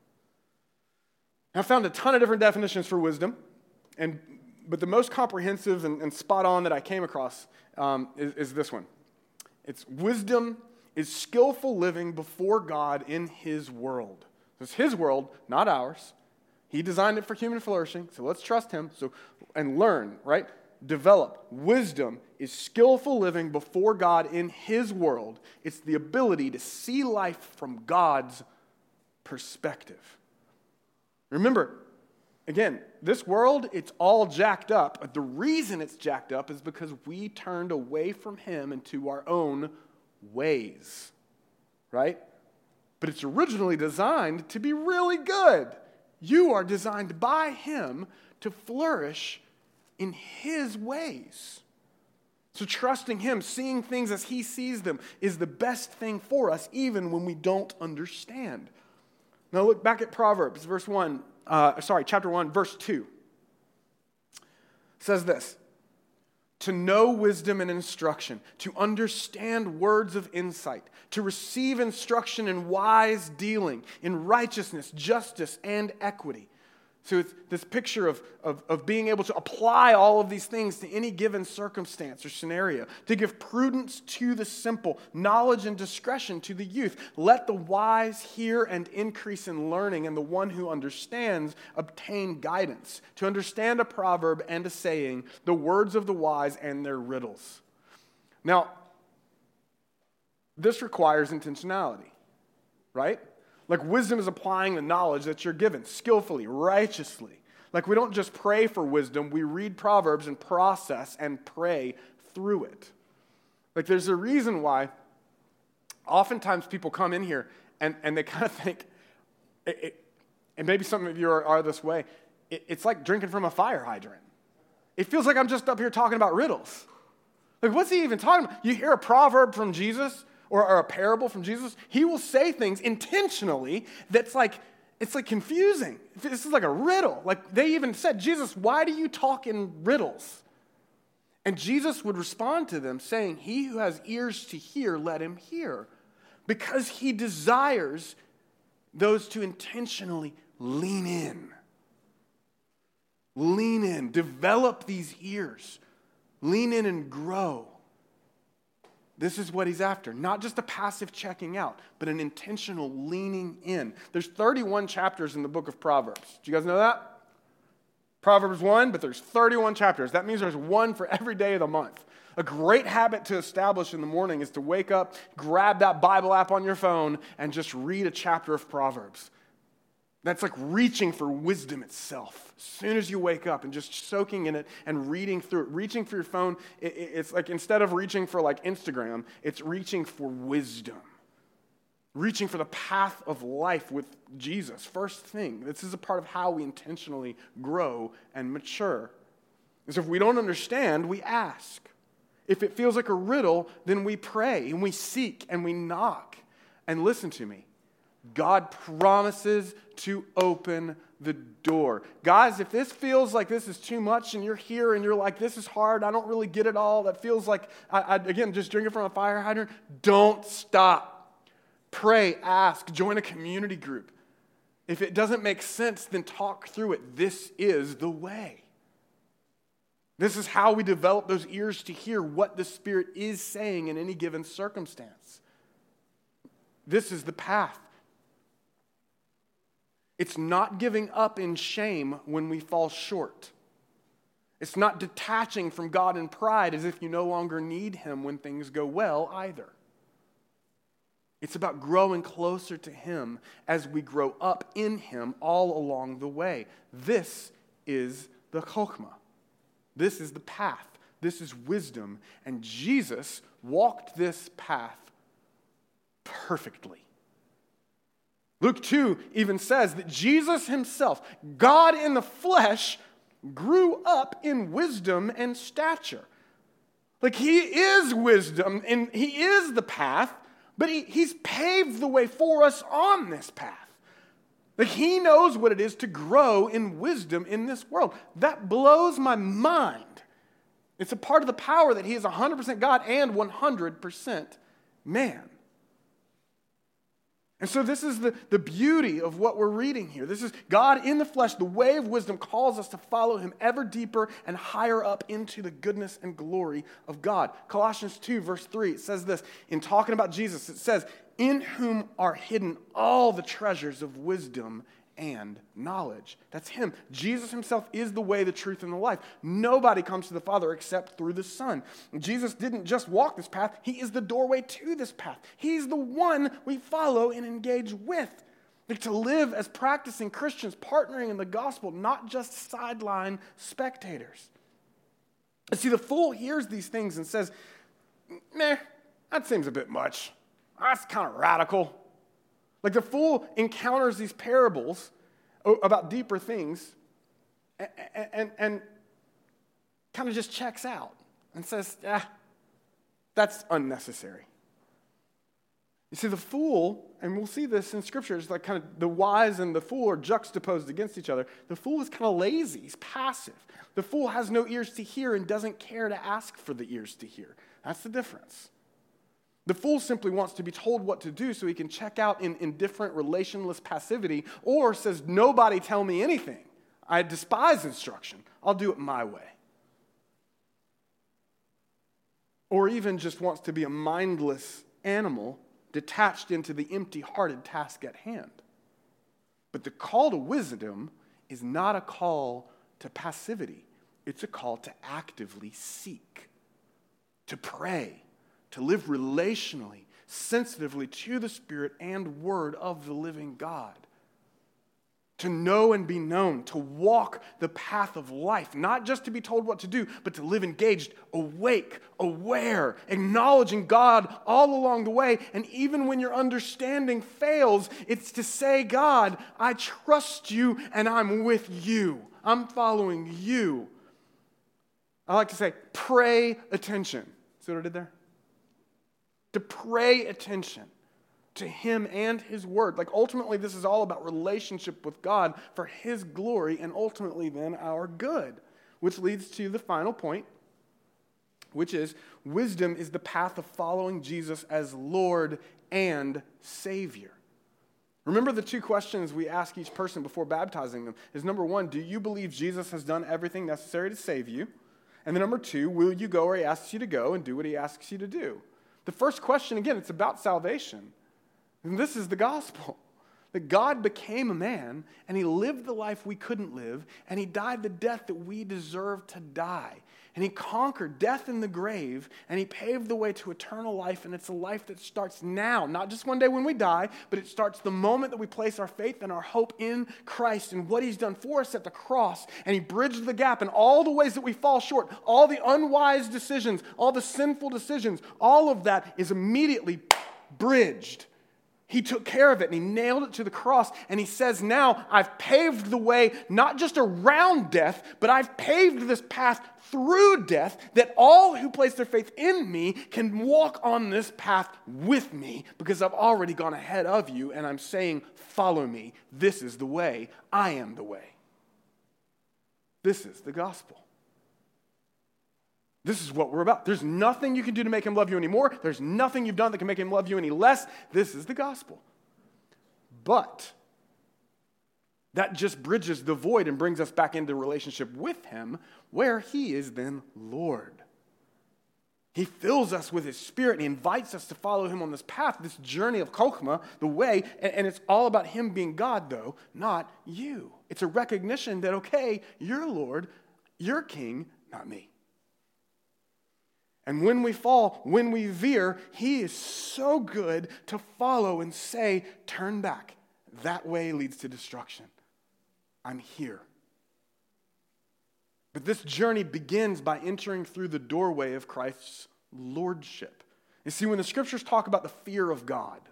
I found a ton of different definitions for wisdom, but the most comprehensive and spot on that I came across is this one. It's wisdom is skillful living before God in His world. It's His world, not ours. He designed it for human flourishing, so let's trust Him and learn, right? Develop. Wisdom is skillful living before God in His world. It's the ability to see life from God's perspective. Remember, again, this world, it's all jacked up. But the reason it's jacked up is because we turned away from Him into our own ways, right? But it's originally designed to be really good. You are designed by Him to flourish in His ways. So trusting Him, seeing things as He sees them, is the best thing for us, even when we don't understand. Now look back at Proverbs, chapter 1, verse 2. It says this, to know wisdom and instruction, to understand words of insight, to receive instruction in wise dealing, in righteousness, justice, and equity. So it's this picture of being able to apply all of these things to any given circumstance or scenario, to give prudence to the simple, knowledge and discretion to the youth. Let the wise hear and increase in learning, and the one who understands obtain guidance. To understand a proverb and a saying, the words of the wise and their riddles. Now, this requires intentionality, right? Like wisdom is applying the knowledge that you're given skillfully, righteously. Like we don't just pray for wisdom, we read Proverbs and process and pray through it. Like there's a reason why oftentimes people come in here and they kind of think, and maybe some of you are this way, it's like drinking from a fire hydrant. It feels like I'm just up here talking about riddles. Like what's he even talking about? You hear a proverb from Jesus, or a parable from Jesus, he will say things intentionally that's like, it's like confusing. This is like a riddle. Like they even said, Jesus, why do you talk in riddles? And Jesus would respond to them saying, he who has ears to hear, let him hear. Because he desires those to intentionally lean in. Lean in, develop these ears. Lean in and grow. This is what he's after. Not just a passive checking out, but an intentional leaning in. There's 31 chapters in the book of Proverbs. Do you guys know that? Proverbs 1, but there's 31 chapters. That means there's one for every day of the month. A great habit to establish in the morning is to wake up, grab that Bible app on your phone, and just read a chapter of Proverbs. That's like reaching for wisdom itself. As soon as you wake up and just soaking in it and reading through it. Reaching for your phone, it's like instead of reaching for like Instagram, it's reaching for wisdom. Reaching for the path of life with Jesus. First thing, this is a part of how we intentionally grow and mature. And so if we don't understand, we ask. If it feels like a riddle, then we pray and we seek and we knock. And listen to me. God promises to open the door. Guys, if this feels like this is too much and you're here and you're like, this is hard, I don't really get it all, that feels like, again, just drinking from a fire hydrant, don't stop. Pray, ask, join a community group. If it doesn't make sense, then talk through it. This is the way. This is how we develop those ears to hear what the Spirit is saying in any given circumstance. This is the path. It's not giving up in shame when we fall short. It's not detaching from God in pride as if you no longer need Him when things go well either. It's about growing closer to Him as we grow up in Him all along the way. This is the chokhmah. This is the path. This is wisdom. And Jesus walked this path perfectly. Luke 2 even says that Jesus himself, God in the flesh, grew up in wisdom and stature. Like he is wisdom and he is the path, but he's paved the way for us on this path. Like he knows what it is to grow in wisdom in this world. That blows my mind. It's a part of the power that he is 100% God and 100% man. And so this is the beauty of what we're reading here. This is God in the flesh. The way of wisdom calls us to follow him ever deeper and higher up into the goodness and glory of God. Colossians 2, verse 3, it says this. In talking about Jesus, it says, in whom are hidden all the treasures of wisdom and knowledge. That's him. Jesus himself is the way, the truth, and the life. Nobody comes to the Father except through the Son. Jesus didn't just walk this path. He is the doorway to this path. He's the one we follow and engage with. Like to live as practicing Christians, partnering in the gospel, not just sideline spectators. And see, the fool hears these things and says, meh, that seems a bit much. That's kind of radical. Like the fool encounters these parables about deeper things and kind of just checks out and says, that's unnecessary. You see, the fool, and we'll see this in Scripture, it's like kind of the wise and the fool are juxtaposed against each other. The fool is kind of lazy. He's passive. The fool has no ears to hear and doesn't care to ask for the ears to hear. That's the difference. The fool simply wants to be told what to do so he can check out in indifferent, relationless passivity, or says, nobody tell me anything. I despise instruction. I'll do it my way. Or even just wants to be a mindless animal detached into the empty-hearted task at hand. But the call to wisdom is not a call to passivity. It's a call to actively seek, to pray, to live relationally, sensitively to the Spirit and Word of the living God. To know and be known, to walk the path of life, not just to be told what to do, but to live engaged, awake, aware, acknowledging God all along the way. And even when your understanding fails, it's to say, God, I trust you and I'm with you. I'm following you. I like to say, pray attention. See what I did there? To pray attention to Him and His Word. Like ultimately this is all about relationship with God for His glory and ultimately then our good. Which leads to the final point, which is wisdom is the path of following Jesus as Lord and Savior. Remember the two questions we ask each person before baptizing them is number one, do you believe Jesus has done everything necessary to save you? And then number two, will you go where He asks you to go and do what He asks you to do? The first question, again, it's about salvation. And this is the gospel. That God became a man, and He lived the life we couldn't live, and He died the death that we deserve to die. And He conquered death in the grave, and He paved the way to eternal life, and it's a life that starts now, not just one day when we die, but it starts the moment that we place our faith and our hope in Christ and what He's done for us at the cross. And He bridged the gap in all the ways that we fall short, all the unwise decisions, all the sinful decisions, all of that is immediately bridged. He took care of it and He nailed it to the cross. And He says, now I've paved the way, not just around death, but I've paved this path through death that all who place their faith in me can walk on this path with me because I've already gone ahead of you and I'm saying, follow me. This is the way. I am the way. This is the gospel. This is what we're about. There's nothing you can do to make Him love you anymore. There's nothing you've done that can make Him love you any less. This is the gospel. But that just bridges the void and brings us back into relationship with Him where He is then Lord. He fills us with His Spirit and He invites us to follow Him on this path, this journey of Chokhmah, the way, and it's all about Him being God though, not you. It's a recognition that, okay, you're Lord, you're King, not me. And when we fall, when we veer, He is so good to follow and say, turn back. That way leads to destruction. I'm here. But this journey begins by entering through the doorway of Christ's lordship. You see, when the Scriptures talk about the fear of God,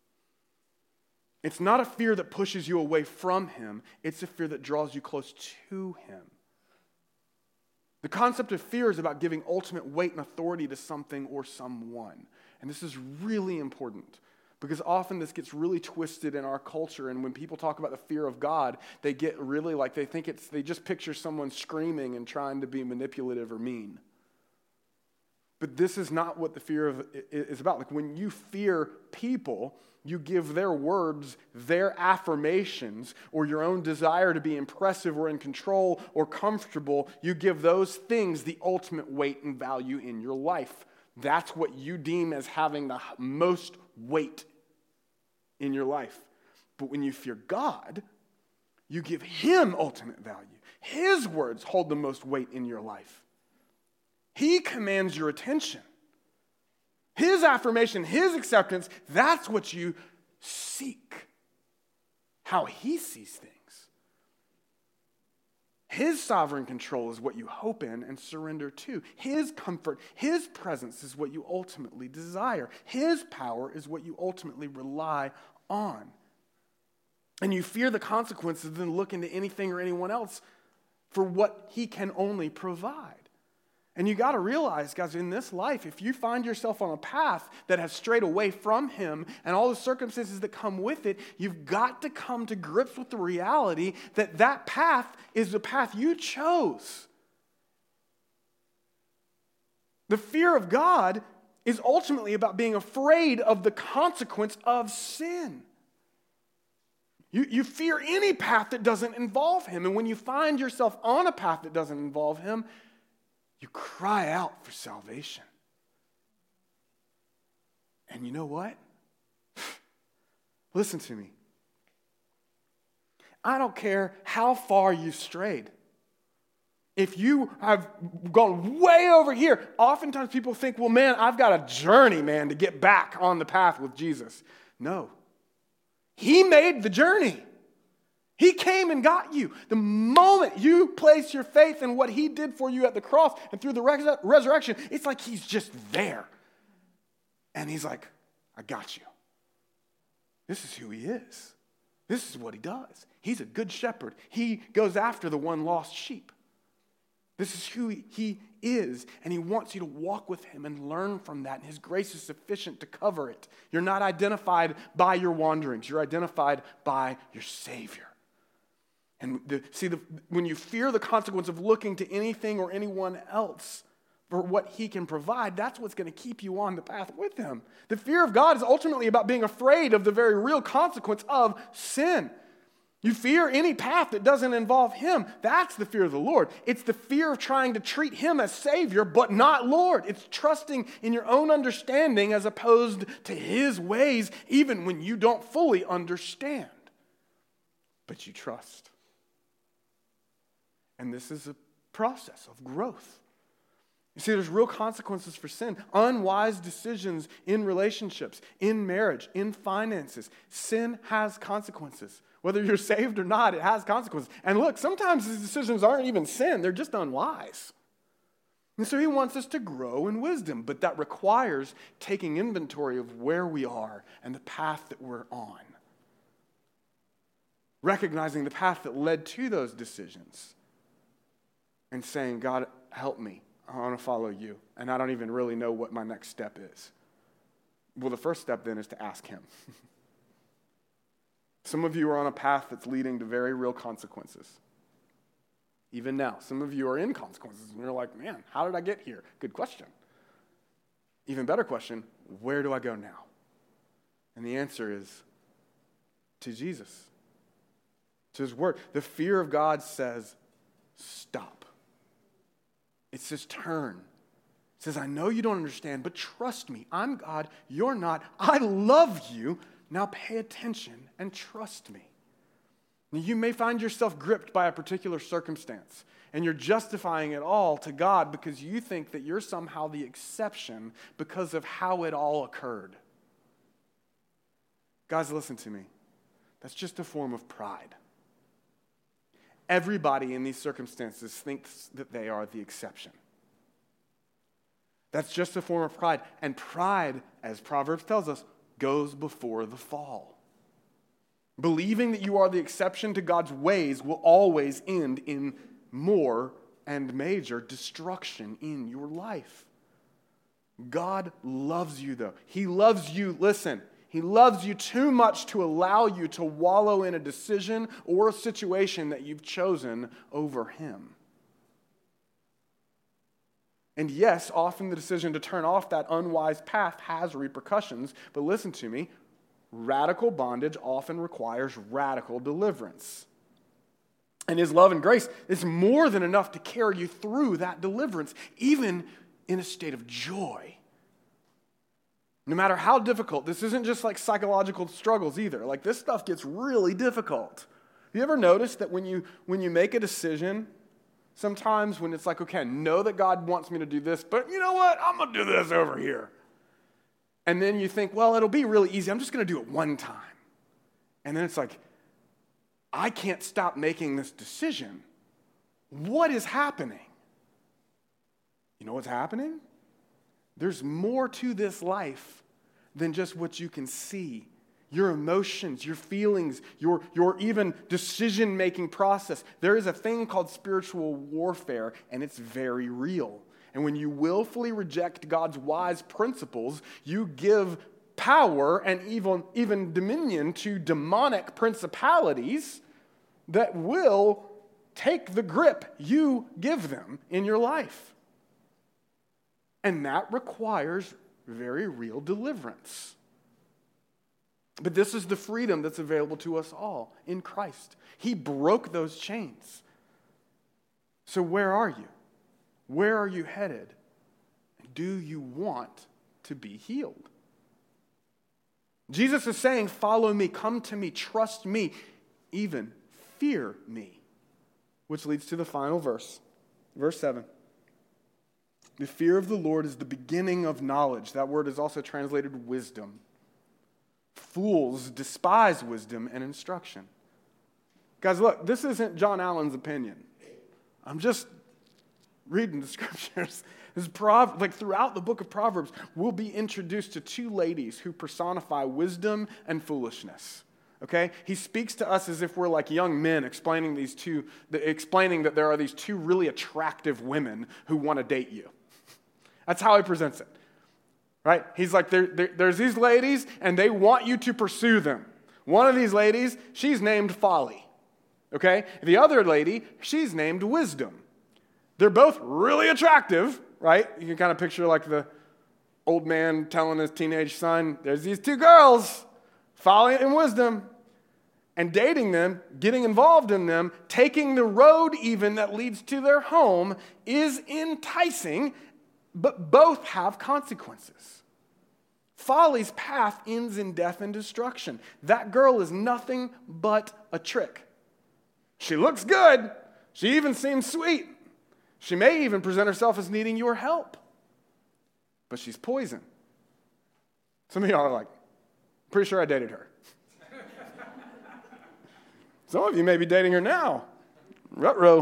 it's not a fear that pushes you away from Him. It's a fear that draws you close to Him. The concept of fear is about giving ultimate weight and authority to something or someone. And this is really important because often this gets really twisted in our culture. And when people talk about the fear of God, they get really like they just picture someone screaming and trying to be manipulative or mean. But this is not what the fear is about. Like when you fear people, you give their words, their affirmations, or your own desire to be impressive or in control or comfortable, you give those things the ultimate weight and value in your life. That's what you deem as having the most weight in your life. But when you fear God, you give Him ultimate value. His words hold the most weight in your life. He commands your attention. His affirmation, His acceptance, that's what you seek. How He sees things. His sovereign control is what you hope in and surrender to. His comfort, His presence is what you ultimately desire. His power is what you ultimately rely on. And you fear the consequences, then look into anything or anyone else for what He can only provide. And you got to realize, guys, in this life, if you find yourself on a path that has strayed away from him and all the circumstances that come with it, you've got to come to grips with the reality that that path is the path you chose. The fear of God is ultimately about being afraid of the consequence of sin. You fear any path that doesn't involve him. And when you find yourself on a path that doesn't involve him, you cry out for salvation. And you know what? Listen to me. I don't care how far you've strayed. If you have gone way over here, oftentimes people think, well, man, I've got a journey, man, to get back on the path with Jesus. No. He made the journey. He came and got you. The moment you place your faith in what he did for you at the cross and through the resurrection, it's like he's just there. And he's like, I got you. This is who he is. This is what he does. He's a good shepherd. He goes after the one lost sheep. This is who he is, and he wants you to walk with him and learn from that, and his grace is sufficient to cover it. You're not identified by your wanderings. You're identified by your Savior. And when you fear the consequence of looking to anything or anyone else for what he can provide, that's what's going to keep you on the path with him. The fear of God is ultimately about being afraid of the very real consequence of sin. You fear any path that doesn't involve him. That's the fear of the Lord. It's the fear of trying to treat him as Savior, but not Lord. It's trusting in your own understanding as opposed to his ways, even when you don't fully understand. But you trust. And this is a process of growth. You see, there's real consequences for sin. Unwise decisions in relationships, in marriage, in finances. Sin has consequences. Whether you're saved or not, it has consequences. And look, sometimes these decisions aren't even sin. They're just unwise. And so he wants us to grow in wisdom. But that requires taking inventory of where we are and the path that we're on. Recognizing the path that led to those decisions. And saying, God, help me. I want to follow you. And I don't even really know what my next step is. Well, the first step then is to ask him. Some of you are on a path that's leading to very real consequences. Even now, some of you are in consequences. And you're like, man, how did I get here? Good question. Even better question, where do I go now? And the answer is to Jesus. To his word. The fear of God says, stop. It says turn. It says, I know you don't understand, but trust me. I'm God. You're not. I love you. Now pay attention and trust me. You may find yourself gripped by a particular circumstance, and you're justifying it all to God because you think that you're somehow the exception because of how it all occurred. Guys, listen to me. That's just a form of pride. Everybody in these circumstances thinks that they are the exception. That's just a form of pride. And pride, as Proverbs tells us, goes before the fall. Believing that you are the exception to God's ways will always end in more and major destruction in your life. God loves you, though. He loves you, listen, he loves you too much to allow you to wallow in a decision or a situation that you've chosen over him. And yes, often the decision to turn off that unwise path has repercussions, but listen to me, radical bondage often requires radical deliverance. And his love and grace is more than enough to carry you through that deliverance, even in a state of joy. No matter how difficult, this isn't just like psychological struggles either. Like this stuff gets really difficult. Have you ever noticed that when you make a decision, sometimes when it's like, okay, I know that God wants me to do this, but you know what? I'm going to do this over here. And then you think, well, it'll be really easy. I'm just going to do it one time. And then it's like, I can't stop making this decision. What is happening? You know what's happening? There's more to this life than just what you can see. Your emotions, your feelings, your even decision-making process. There is a thing called spiritual warfare, and it's very real. And when you willfully reject God's wise principles, you give power and even dominion to demonic principalities that will take the grip you give them in your life. And that requires very real deliverance. But this is the freedom that's available to us all in Christ. He broke those chains. So where are you? Where are you headed? Do you want to be healed? Jesus is saying, follow me, come to me, trust me, even fear me. Which leads to the final verse. Verse 7. The fear of the Lord is the beginning of knowledge. That word is also translated wisdom. Fools despise wisdom and instruction. Guys, look, this isn't John Allen's opinion. I'm just reading the scriptures. Throughout the book of Proverbs, we'll be introduced to two ladies who personify wisdom and foolishness. Okay? He speaks to us as if we're like young men explaining that there are these two really attractive women who want to date you. That's how he presents it. Right? He's like, there's these ladies, and they want you to pursue them. One of these ladies, she's named Folly. Okay? The other lady, she's named Wisdom. They're both really attractive, right? You can kind of picture like the old man telling his teenage son, there's these two girls, Folly and Wisdom, and dating them, getting involved in them, taking the road even that leads to their home is enticing, but both have consequences. Folly's path ends in death and destruction. That girl is nothing but a trick. She looks good. She even seems sweet. She may even present herself as needing your help. But she's poison. Some of y'all are like, pretty sure I dated her. Some of you may be dating her now. Ruh-roh.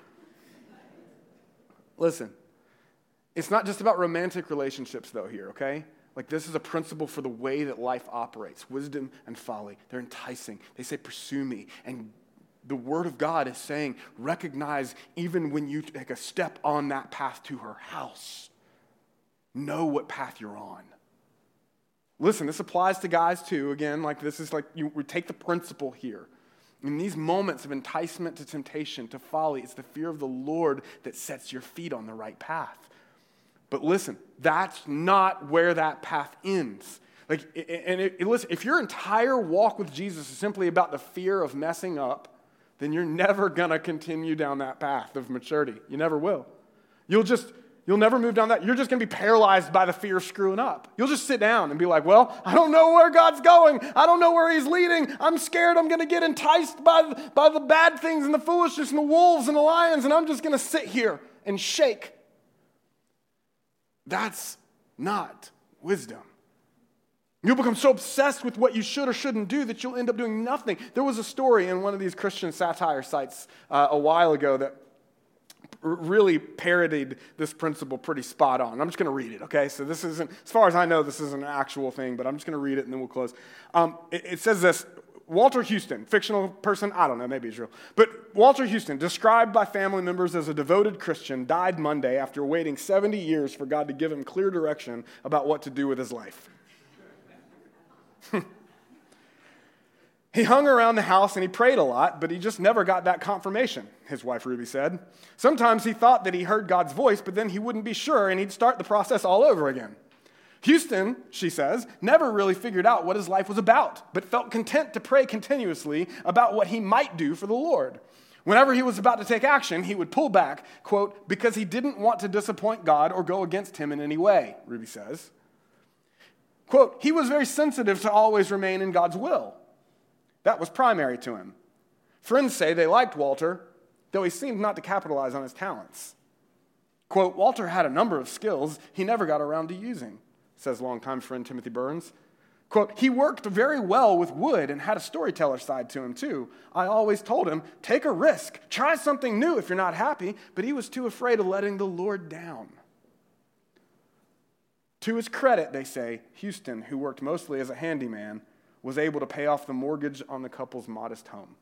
Listen, it's not just about romantic relationships though here, okay? Like this is a principle for the way that life operates. Wisdom and folly, they're enticing. They say, pursue me. And the Word of God is saying, recognize even when you take a step on that path to her house, know what path you're on. Listen, this applies to guys too. Again, like this is like, we take the principle here. In these moments of enticement to temptation, to folly, it's the fear of the Lord that sets your feet on the right path. But listen, that's not where that path ends. Listen, if your entire walk with Jesus is simply about the fear of messing up, then you're never going to continue down that path of maturity. You never will. You'll never move down that. You're just going to be paralyzed by the fear of screwing up. You'll just sit down and be like, well, I don't know where God's going. I don't know where he's leading. I'm scared I'm going to get enticed by the bad things and the foolishness and the wolves and the lions, and I'm just going to sit here and shake. That's not wisdom. You'll become so obsessed with what you should or shouldn't do that you'll end up doing nothing. There was a story in one of these Christian satire sites a while ago that really parodied this principle pretty spot on. I'm just going to read it, okay? So this isn't, as far as I know, this isn't an actual thing, but I'm just going to read it and then we'll close. It says this, Walter Houston, fictional person, I don't know, maybe he's real. But Walter Houston, described by family members as a devoted Christian, died Monday after waiting 70 years for God to give him clear direction about what to do with his life. He hung around the house and he prayed a lot, but he just never got that confirmation, his wife Ruby said. Sometimes he thought that he heard God's voice, but then he wouldn't be sure and he'd start the process all over again. Houston, she says, never really figured out what his life was about, but felt content to pray continuously about what he might do for the Lord. Whenever he was about to take action, he would pull back, quote, because he didn't want to disappoint God or go against him in any way, Ruby says. Quote, he was very sensitive to always remain in God's will. That was primary to him. Friends say they liked Walter, though he seemed not to capitalize on his talents. Quote, Walter had a number of skills he never got around to using, says longtime friend Timothy Burns. Quote, he worked very well with wood and had a storyteller side to him too. I always told him, take a risk, try something new if you're not happy, but he was too afraid of letting the Lord down. To his credit, they say, Houston, who worked mostly as a handyman, was able to pay off the mortgage on the couple's modest home.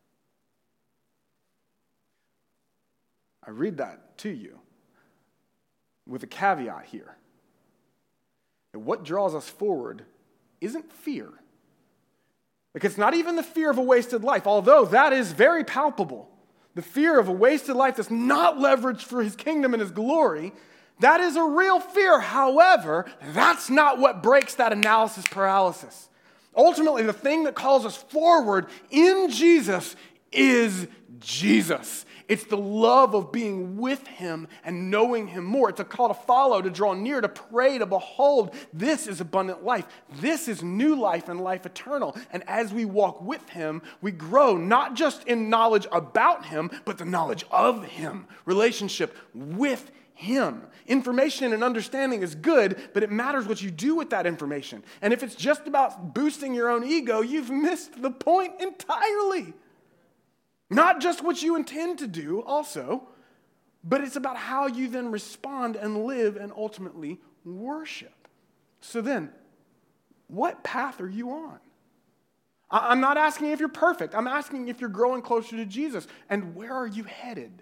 I read that to you with a caveat here. That what draws us forward isn't fear. Like, it's not even the fear of a wasted life, although that is very palpable. The fear of a wasted life that's not leveraged for his kingdom and his glory, that is a real fear. However, that's not what breaks that analysis paralysis. Ultimately, the thing that calls us forward in Jesus is Jesus. It's the love of being with him and knowing him more. It's a call to follow, to draw near, to pray, to behold. This is abundant life. This is new life and life eternal. And as we walk with him, we grow not just in knowledge about him, but the knowledge of him, relationship with him. Information and understanding is good, but it matters what you do with that information. And if it's just about boosting your own ego, you've missed the point entirely. Not just what you intend to do also, but it's about how you then respond and live and ultimately worship. So then, what path are you on? I'm not asking if you're perfect. I'm asking if you're growing closer to Jesus. And where are you headed?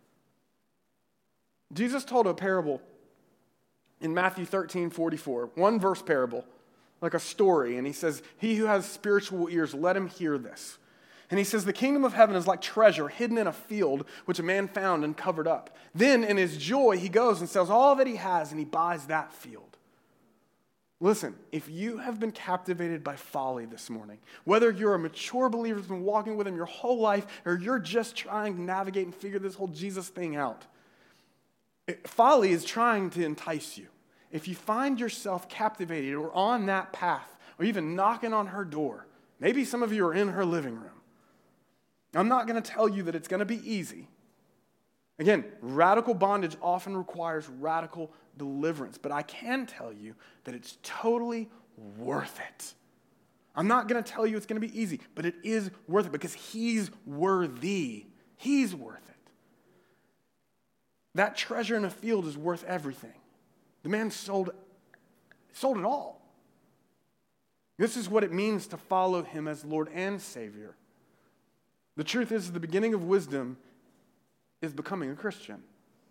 Jesus told a parable in Matthew 13:44, one verse parable, like a story. And he says, "He who has spiritual ears, let him hear this." And he says, "The kingdom of heaven is like treasure hidden in a field, which a man found and covered up. Then in his joy, he goes and sells all that he has and he buys that field." Listen, if you have been captivated by folly this morning, whether you're a mature believer who's been walking with him your whole life, or you're just trying to navigate and figure this whole Jesus thing out, folly is trying to entice you. If you find yourself captivated or on that path, or even knocking on her door, maybe some of you are in her living room, I'm not going to tell you that it's going to be easy. Again, radical bondage often requires radical deliverance, but I can tell you that it's totally worth it. I'm not going to tell you it's going to be easy, but it is worth it because he's worthy. He's worth it. That treasure in a field is worth everything. The man sold it all. This is what it means to follow him as Lord and Savior. The truth is, the beginning of wisdom is becoming a Christian.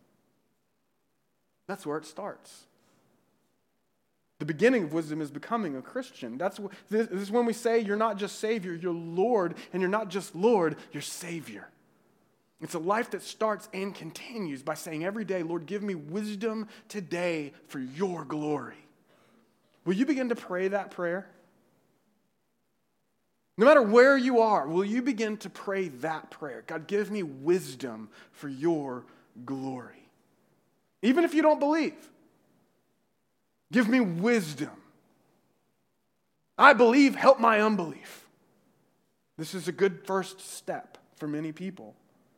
That's where it starts. The beginning of wisdom is becoming a Christian. This is when we say you're not just Savior, you're Lord, and you're not just Lord, you're Savior. It's a life that starts and continues by saying every day, "Lord, give me wisdom today for your glory." Will you begin to pray that prayer? No matter where you are, will you begin to pray that prayer? God, give me wisdom for your glory. Even if you don't believe, give me wisdom. I believe, help my unbelief. This is a good first step for many people.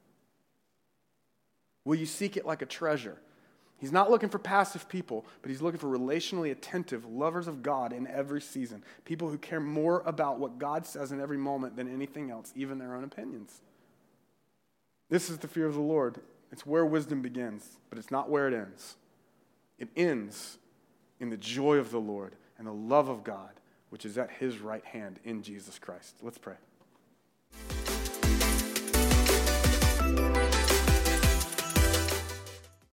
Will you seek it like a treasure? He's not looking for passive people, but he's looking for relationally attentive lovers of God in every season. People who care more about what God says in every moment than anything else, even their own opinions. This is the fear of the Lord. It's where wisdom begins, but it's not where it ends. It ends in the joy of the Lord and the love of God, which is at his right hand in Jesus Christ. Let's pray.